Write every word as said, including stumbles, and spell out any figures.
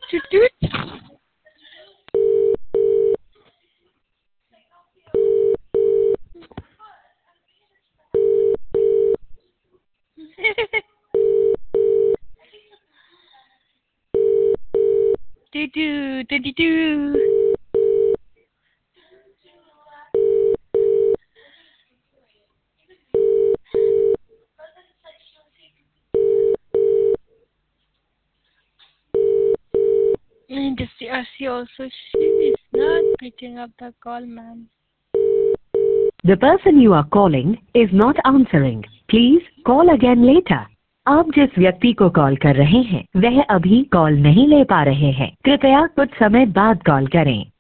Toot toot. Toot toot, toot toot. And the C R C also, she is not picking up the call, man. The person you are calling is not answering. Please call again later. आप जिस व्यक्ति को call कर रहे हैं वह अभी call नहीं ले पा रहे हैं। कृपया कुछ समय बाद कॉल करें।